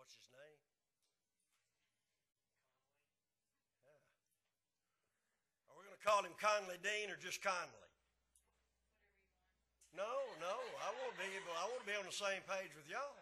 What's his name? Yeah. Are we going to call him Conley Dean or just Conley? No. I want to be on the same page with y'all.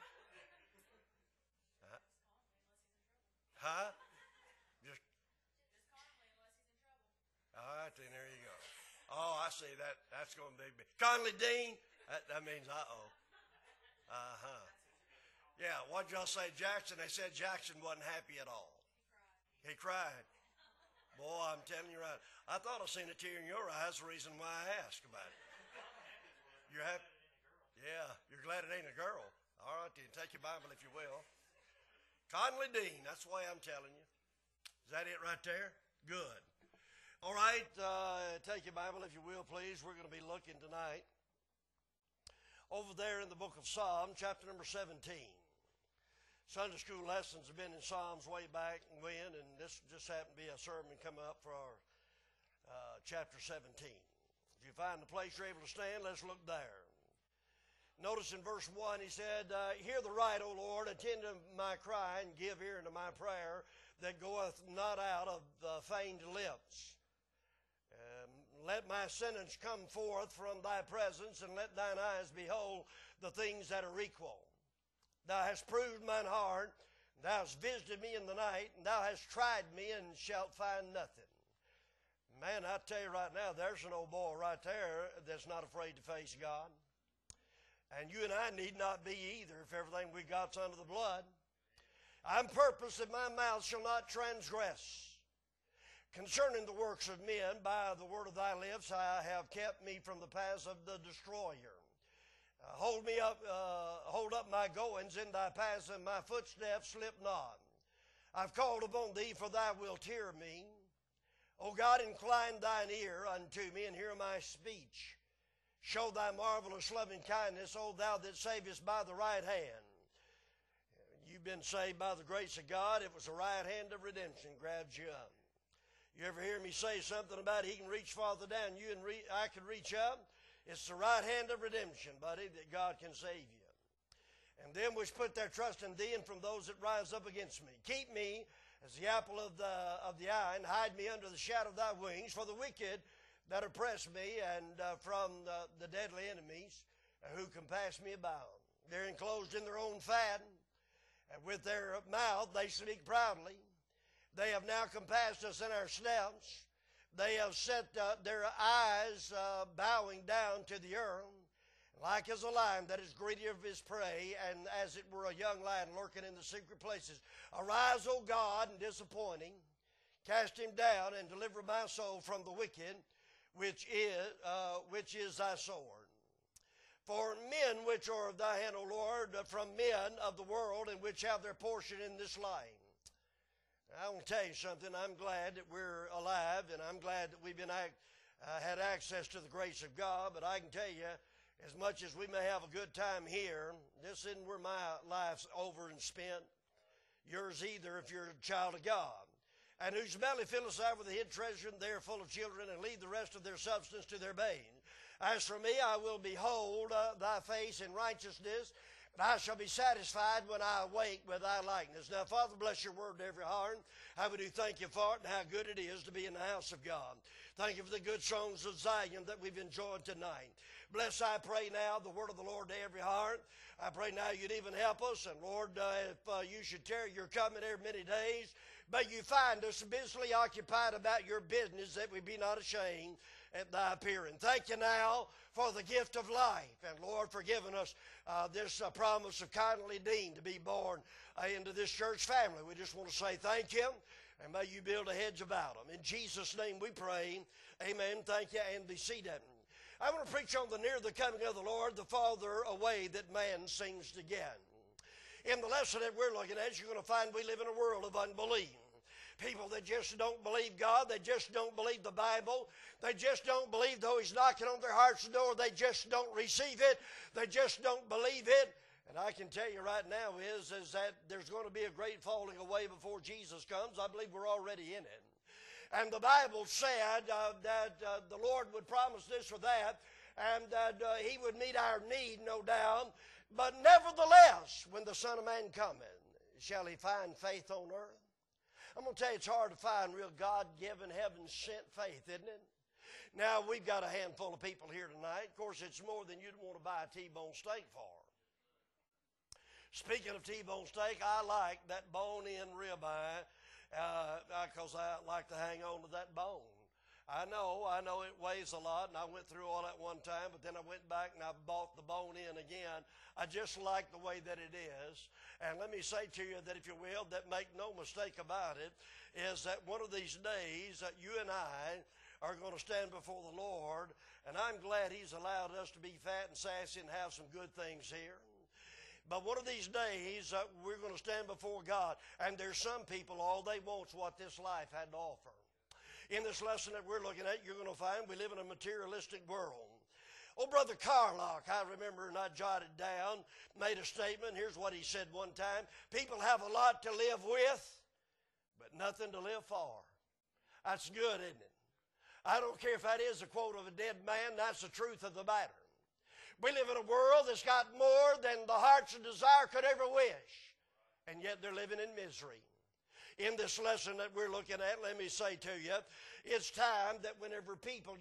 Huh? Just Conley unless he's in trouble. All right, then there you go. Oh, I see that. That's going to be big. Conley Dean. That means uh-oh. Uh-huh. Yeah, what did y'all say, Jackson? They said Jackson wasn't happy at all. He cried. Boy, I'm telling you right. I thought I seen a tear in your eyes. The reason why I asked about it. You're happy? Yeah, you're glad it ain't a girl. All right, then take your Bible if you will. Conley Dean, that's the way I'm telling you. Is that it right there? Good. All right, take your Bible if you will, please. We're going to be looking tonight over there in the book of Psalms, chapter number 17. Sunday school lessons have been in Psalms way back when, and this just happened to be a sermon come up for our chapter 17. If you find the place you're able to stand, let's look there. Notice in verse 1, he said, Hear the right, O Lord, attend to my cry, and give ear unto my prayer that goeth not out of feigned lips. Let my sentence come forth from thy presence, and let thine eyes behold the things that are equal. Thou hast proved mine heart, thou hast visited me in the night, and thou hast tried me, and shalt find nothing. Man, I tell you right now, there's an old boy right there that's not afraid to face God. And you and I need not be either if everything we got's under the blood. I'm purpose that my mouth shall not transgress. Concerning the works of men, by the word of thy lips, I have kept me from the paths of the destroyer. Hold up my goings in thy paths, and my footsteps slip not. I've called upon thee, for thou wilt hear me. O God, incline thine ear unto me, and hear my speech. Show thy marvelous loving kindness, O thou that savest by the right hand. You've been saved by the grace of God. It was the right hand of redemption grabs you up. You ever hear me say something about he can reach farther down you and I can reach up? It's the right hand of redemption, buddy, that God can save you. And them which put their trust in thee, and from those that rise up against me. Keep me as the apple of the eye, and hide me under the shadow of thy wings, for the wicked that oppress me, and from the deadly enemies who compass me about. They're enclosed in their own fat, and with their mouth they speak proudly. They have now compassed us in our steps. They have set their eyes bowing down to the earth, like as a lion that is greedy of his prey, and as it were a young lion lurking in the secret places. Arise, O God, and disappoint him. Cast him down, and deliver my soul from the wicked, which is thy sword. For men which are of thy hand, O Lord, from men of the world, and which have their portion in this life. I want to tell you something. I'm glad that we're alive, and I'm glad that we've had access to the grace of God. But I can tell you, as much as we may have a good time here, this isn't where my life's over and spent. Yours either, if you're a child of God. And whose belly filleth thou with the hid treasure, and they are full of children, and leave the rest of their substance to their babes. As for me, I will behold thy face in righteousness, and I shall be satisfied when I awake with thy likeness. Now, Father, bless your word to every heart. I would do thank you for it, and how good it is to be in the house of God. Thank you for the good songs of Zion that we've enjoyed tonight. Bless, I pray now, the word of the Lord to every heart. I pray now you'd even help us. And Lord, if you should tarry your coming every many days, but you find us busily occupied about your business, that we be not ashamed at thy appearing. Thank you now for the gift of life. And Lord, for giving us this promise of Conley Dean to be born into this church family. We just want to say thank you, and may you build a hedge about them. In Jesus' name we pray. Amen. Thank you, and be seated. I want to preach on the near the coming of the Lord, the farther away that man seems to get. In the lesson that we're looking at, you're going to find we live in a world of unbelief. People that just don't believe God, they just don't believe the Bible, they just don't believe though he's knocking on their heart's door, they just don't receive it, they just don't believe it. And I can tell you right now is that there's going to be a great falling away before Jesus comes. I believe we're already in it. And the Bible said that the Lord would promise this or that, and that he would meet our need, no doubt. But nevertheless, when the Son of Man cometh, shall he find faith on earth? I'm going to tell you, it's hard to find real God-given, heaven-sent faith, isn't it? Now, we've got a handful of people here tonight. Of course, it's more than you'd want to buy a T-bone steak for. Speaking of T-bone steak, I like that bone-in ribeye because I like to hang on to that bone. I know it weighs a lot, and I went through all that one time, but then I went back and I bought the bone in again. I just like the way that it is. And let me say to you that, if you will, that make no mistake about it, is that one of these days that you and I are going to stand before the Lord, and I'm glad He's allowed us to be fat and sassy and have some good things here. But one of these days, we're going to stand before God, and there's some people, all they want is what this life had to offer. In this lesson that we're looking at, you're going to find we live in a materialistic world. Oh, Brother Carlock, I remember, and I jotted down, made a statement. Here's what he said one time. People have a lot to live with, but nothing to live for. That's good, isn't it? I don't care if that is a quote of a dead man. That's the truth of the matter. We live in a world that's got more than the heart's desire could ever wish, and yet they're living in misery. In this lesson that we're looking at, let me say to you, it's time that whenever people,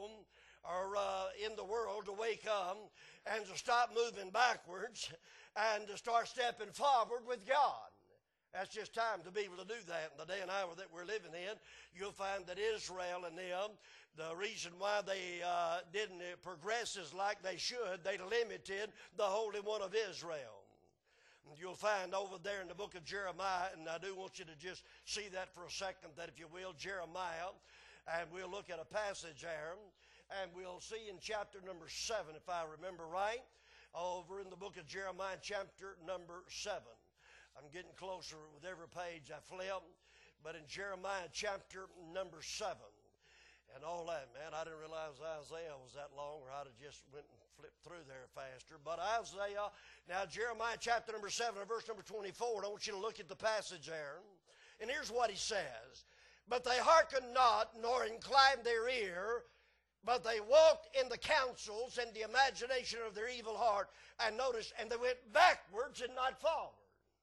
are in the world, to wake up and to stop moving backwards and to start stepping forward with God. That's just time to be able to do that. In the day and hour that we're living in, you'll find that Israel and them, the reason why they didn't progress as like they should, they limited the Holy One of Israel. You'll find over there in the book of Jeremiah, and I do want you to just see that for a second, that if you will, Jeremiah, and we'll look at a passage there, and we'll see in chapter number 7, if I remember right, over in the book of Jeremiah, chapter number 7. I'm getting closer with every page I flip, but in Jeremiah, chapter number 7, and all that, man, I didn't realize Isaiah was that long, or I'd have just went and flipped through there faster. But Isaiah, now Jeremiah chapter number 7, verse number 24, I want you to look at the passage there. And here's what he says. But they hearkened not, nor inclined their ear, but they walked in the counsels and the imagination of their evil heart. And notice, and they went backwards and not forward.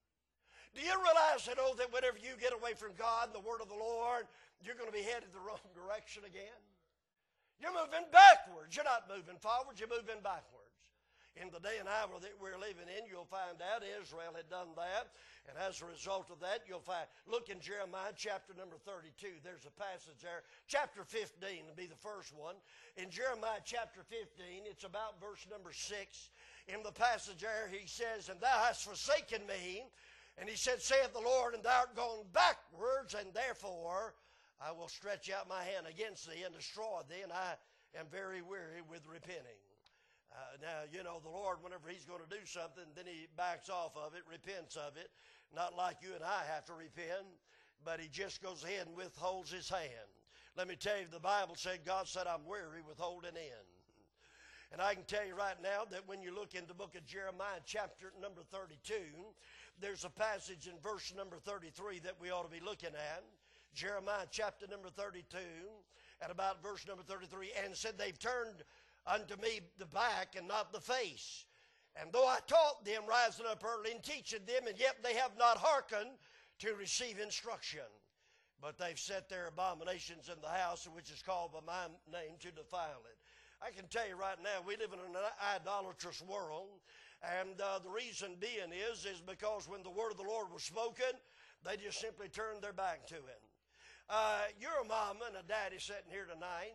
Do you realize that, that whenever you get away from God and the word of the Lord, you're going to be headed the wrong direction again? You're moving backwards. You're not moving forwards. You're moving backwards. In the day and hour that we're living in, you'll find out Israel had done that. And as a result of that, you'll find, look in Jeremiah chapter number 32. There's a passage there. Chapter 15 will be the first one. In Jeremiah chapter 15, it's about verse number 6. In the passage there, he says, And thou hast forsaken me. And he said, Saith the Lord, and thou art gone backwards, and therefore I will stretch out my hand against thee and destroy thee, and I am very weary with repenting. Now, the Lord, whenever He's going to do something, then He backs off of it, repents of it. Not like you and I have to repent, but He just goes ahead and withholds His hand. Let me tell you, the Bible said, God said, I'm weary with holding in. And I can tell you right now that when you look in the book of Jeremiah, chapter number 32, there's a passage in verse number 33 that we ought to be looking at. Jeremiah chapter number 32, at about verse number 33, and said, They've turned unto me the back and not the face. And though I taught them, rising up early and teaching them, and yet they have not hearkened to receive instruction. But they've set their abominations in the house, which is called by my name, to defile it. I can tell you right now, we live in an idolatrous world. And the reason being is because when the word of the Lord was spoken, they just simply turned their back to it. You're a mama and a daddy sitting here tonight.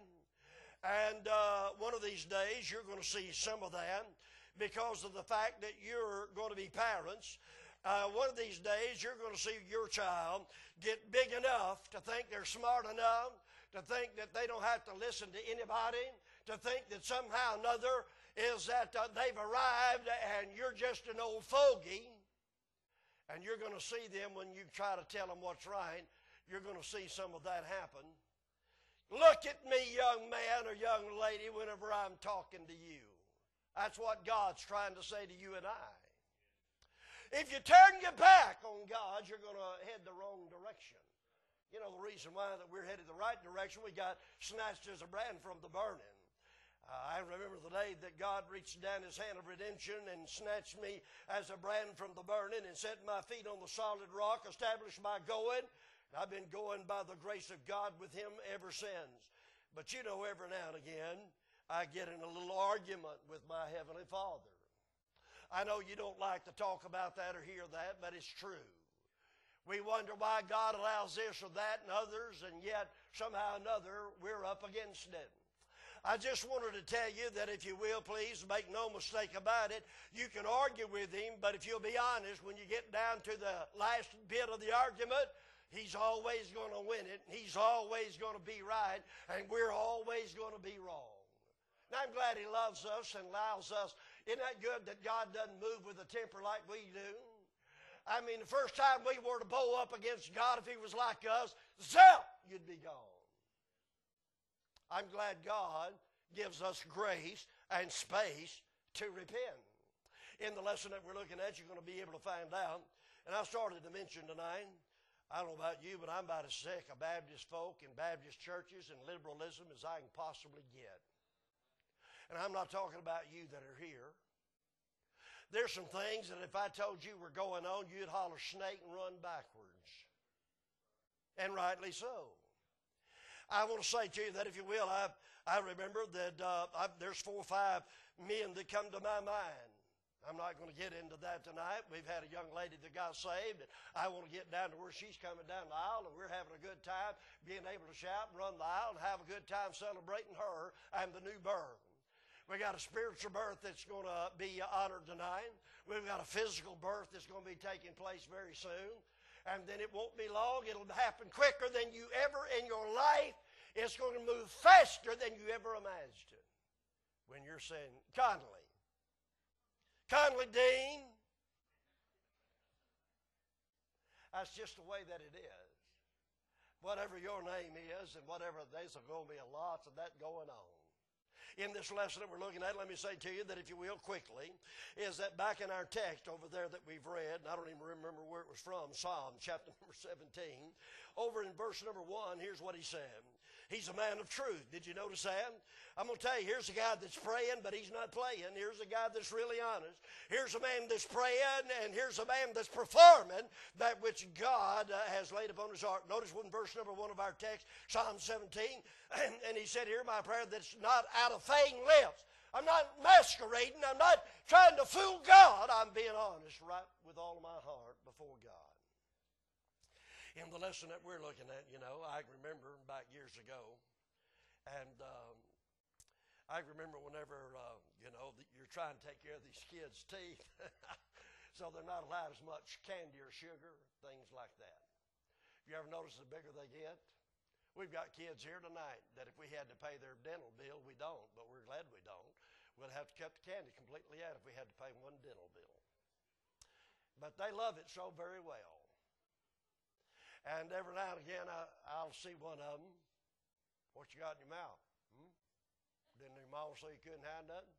And one of these days, you're going to see some of that because of the fact that you're going to be parents. One of these days, you're going to see your child get big enough to think they're smart enough, to think that they don't have to listen to anybody, to think that somehow or another is that they've arrived and you're just an old fogey. And you're going to see them when you try to tell them what's right. You're going to see some of that happen. Look at me, young man or young lady, whenever I'm talking to you. That's what God's trying to say to you and I. If you turn your back on God, you're going to head the wrong direction. The reason why that we're headed the right direction, we got snatched as a brand from the burning. I remember the day that God reached down His hand of redemption and snatched me as a brand from the burning and set my feet on the solid rock, established my going. I've been going by the grace of God with Him ever since. But you know, every now and again, I get in a little argument with my Heavenly Father. I know you don't like to talk about that or hear that, but it's true. We wonder why God allows this or that and others, and yet somehow or another we're up against it. I just wanted to tell you that if you will, please, make no mistake about it, you can argue with Him, but if you'll be honest, when you get down to the last bit of the argument, He's always going to win it, and He's always going to be right, and we're always going to be wrong. Now, I'm glad He loves us and allows us. Isn't that good that God doesn't move with a temper like we do? I mean, the first time we were to bow up against God, if He was like us, zap, you'd be gone. I'm glad God gives us grace and space to repent. In the lesson that we're looking at, you're going to be able to find out. And I started to mention tonight, I don't know about you, but I'm about as sick of Baptist folk and Baptist churches and liberalism as I can possibly get. And I'm not talking about you that are here. There's some things that if I told you were going on, you'd holler snake and run backwards. And rightly so. I want to say to you that if you will, I remember that there's 4 or 5 men that come to my mind. I'm not going to get into that tonight. We've had a young lady that got saved, and I want to get down to where she's coming down the aisle, and we're having a good time being able to shout and run the aisle and have a good time celebrating her and the new birth. We got a spiritual birth that's going to be honored tonight. We've got a physical birth that's going to be taking place very soon. And then it won't be long. It'll happen quicker than you ever in your life. It's going to move faster than you ever imagined. When you're saying, Conley Dean. That's just the way that it is. Whatever your name is and whatever, there's going to be a lot of that going on. In this lesson that we're looking at, let me say to you that if you will quickly, is that back in our text over there that we've read, and I don't even remember where it was from, Psalm chapter number 17, over in verse number 1, here's what he said. He's a man of truth. Did you notice that? I'm going to tell you, here's a guy that's praying, but he's not playing. Here's a guy that's really honest. Here's a man that's praying, and here's a man that's performing that which God has laid upon his heart. Notice in verse number 1 of our text, Psalm 17, and he said, hear my prayer that's not out of vain lips. I'm not masquerading. I'm not trying to fool God. I'm being honest right with all of my heart before God. In the lesson that we're looking at, you know, I remember back years ago, and I remember whenever, you're trying to take care of these kids' teeth, so they're not allowed as much candy or sugar, things like that. You ever notice the bigger they get? We've got kids here tonight that if we had to pay their dental bill, we don't, but we're glad we don't. We'll have to cut the candy completely out if we had to pay one dental bill. But they love it so very well. And every now and again, I'll see one of them. What you got in your mouth? Didn't your mama say you couldn't have nothing?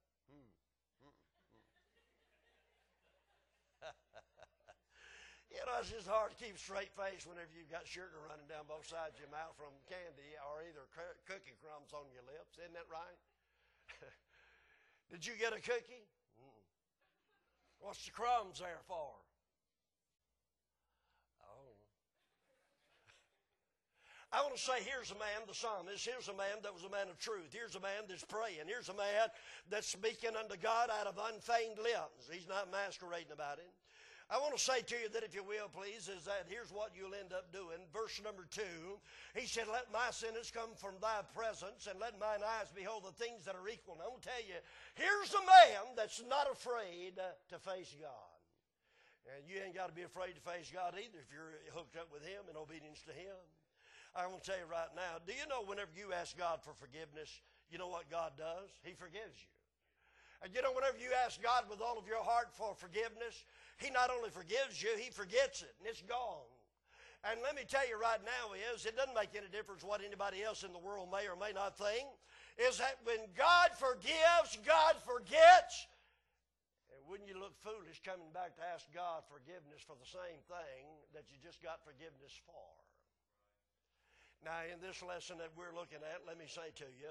You know, it's just hard to keep a straight face whenever you've got sugar running down both sides of your mouth from candy or either cookie crumbs on your lips. Isn't that right? Did you get a cookie? What's the crumbs there for? I want to say, here's a man, the psalmist, here's a man that was a man of truth. Here's a man that's praying. Here's a man that's speaking unto God out of unfeigned lips. He's not masquerading about it. I want to say to you that if you will, please, is that here's what you'll end up doing. Verse number 2, he said, let my sentence come from thy presence, and let mine eyes behold the things that are equal. And I want to tell you, here's a man that's not afraid to face God. And you ain't got to be afraid to face God either if you're hooked up with Him in obedience to Him. I want to tell you right now, do you know whenever you ask God for forgiveness, you know what God does? He forgives you. And you know whenever you ask God with all of your heart for forgiveness, He not only forgives you, He forgets it, and it's gone. And let me tell you right now is, it doesn't make any difference what anybody else in the world may or may not think, is that when God forgives, God forgets. And wouldn't you look foolish coming back to ask God forgiveness for the same thing that you just got forgiveness for? Now, in this lesson that we're looking at, let me say to you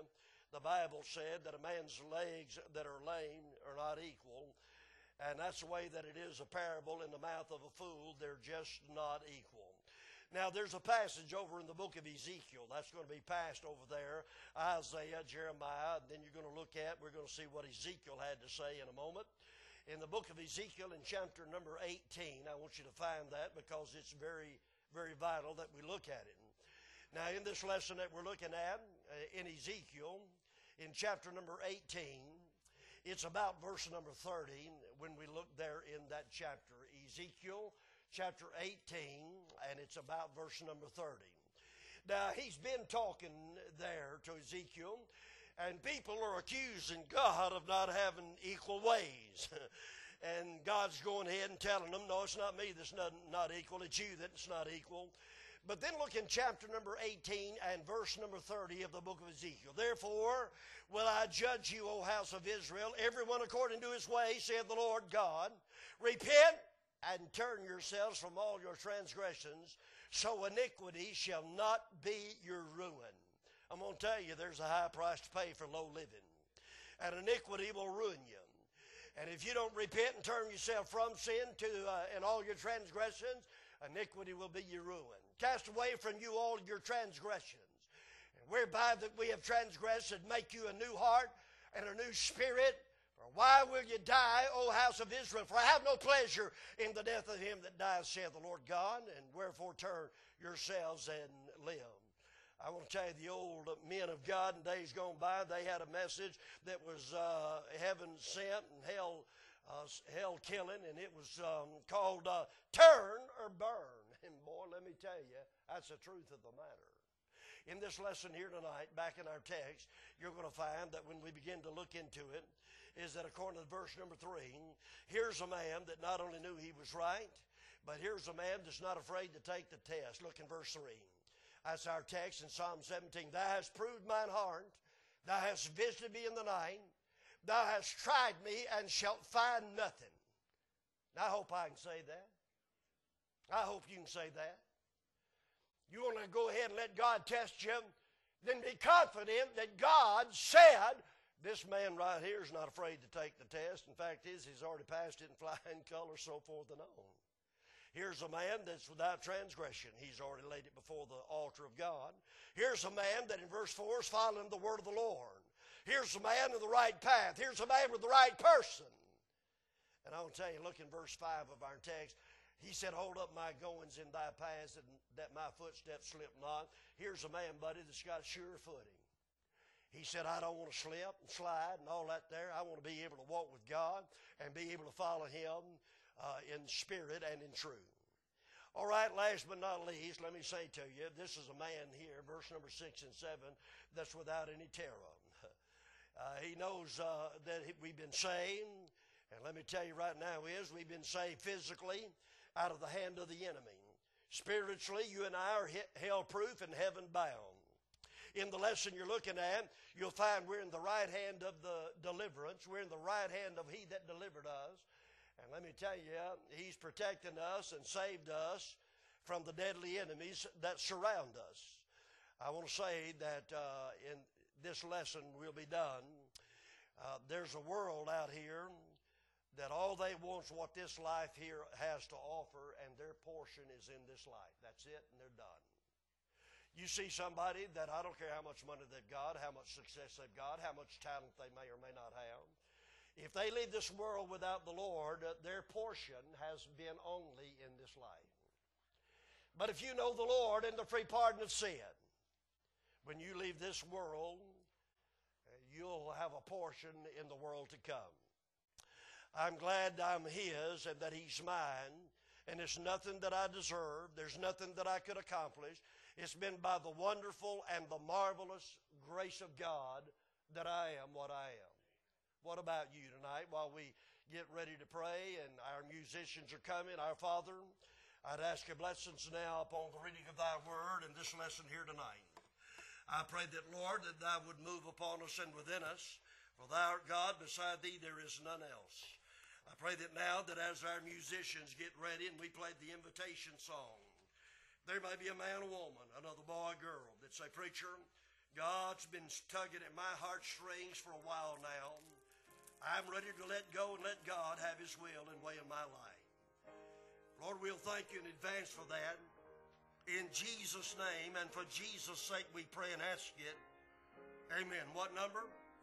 the Bible said that a man's legs that are lame are not equal. And that's the way that it is a parable in the mouth of a fool. They're just not equal. Now, there's a passage over in the book of Ezekiel. That's going to be passed over there. Isaiah, Jeremiah, and then we're going to see what Ezekiel had to say in a moment. In the book of Ezekiel in chapter number 18, I want you to find that because it's very, very vital that we look at it. Now, in this lesson that we're looking at in Ezekiel, in chapter number 18, it's about verse number 30 when we look there in that chapter. Ezekiel chapter 18, and it's about verse number 30. Now, he's been talking there to Ezekiel, and people are accusing God of not having equal ways. And God's going ahead and telling them, no, it's not me that's not equal, it's you that's not equal. But then look in chapter number 18 and verse number 30 of the book of Ezekiel. Therefore will I judge you, O house of Israel, everyone according to his way, saith the Lord God. Repent and turn yourselves from all your transgressions, so iniquity shall not be your ruin. I'm going to tell you, there's a high price to pay for low living. And iniquity will ruin you. And if you don't repent and turn yourself from sin and all your transgressions, iniquity will be your ruin. Cast away from you all your transgressions, and whereby that we have transgressed, and make you a new heart and a new spirit. For why will you die, O house of Israel? For I have no pleasure in the death of him that dieth, saith the Lord God, and wherefore turn yourselves and live. I want to tell you, the old men of God in days gone by, they had a message that was heaven sent and hell killing, and it was called Turn or Burn. And boy, let me tell you, that's the truth of the matter. In this lesson here tonight, back in our text, you're going to find that when we begin to look into it, is that according to verse number 3, here's a man that not only knew he was right, but here's a man that's not afraid to take the test. Look in verse 3. That's our text in Psalm 17. Thou hast proved mine heart. Thou hast visited me in the night. Thou hast tried me and shalt find nothing. Now, I hope I can say that. I hope you can say that. You want to go ahead and let God test you, then be confident that God said, this man right here is not afraid to take the test. In fact, he's already passed it in flying colors, so forth and on. Here's a man that's without transgression. He's already laid it before the altar of God. Here's a man that in verse 4 is following the word of the Lord. Here's a man in the right path. Here's a man with the right person. And I want to tell you, look in verse 5 of our text. He said, hold up my goings in thy paths, and that my footsteps slip not. Here's a man, buddy, that's got sure footing. He said, I don't want to slip and slide and all that there. I want to be able to walk with God and be able to follow him in spirit and in truth. All right, last but not least, let me say to you, this is a man here, verse number 6 and 7, that's without any terror. He knows that we've been saved, and let me tell you right now we've been saved physically out of the hand of the enemy. Spiritually, you and I are hell-proof and heaven-bound. In the lesson you're looking at, you'll find we're in the right hand of the deliverance. We're in the right hand of he that delivered us. And let me tell you, he's protecting us and saved us from the deadly enemies that surround us. I want to say that in this lesson will be done. There's a world out here that all they want is what this life here has to offer, and their portion is in this life. That's it, and they're done. You see somebody that I don't care how much money they've got, how much success they've got, how much talent they may or may not have. If they leave this world without the Lord, their portion has been only in this life. But if you know the Lord and the free pardon of sin, when you leave this world, you'll have a portion in the world to come. I'm glad I'm his and that he's mine, and it's nothing that I deserve. There's nothing that I could accomplish. It's been by the wonderful and the marvelous grace of God that I am what I am. What about you tonight while we get ready to pray and our musicians are coming? Our Father, I'd ask your blessings now upon the reading of thy word and this lesson here tonight. I pray that, Lord, that thou would move upon us and within us. For thou art God, beside thee there is none else. I pray that now that as our musicians get ready and we play the invitation song, there may be a man or woman, another boy or girl, that say, preacher, God's been tugging at my heartstrings for a while now. I'm ready to let go and let God have His will and way in my life. Lord, we'll thank You in advance for that. In Jesus' name and for Jesus' sake we pray and ask it. Amen. What number?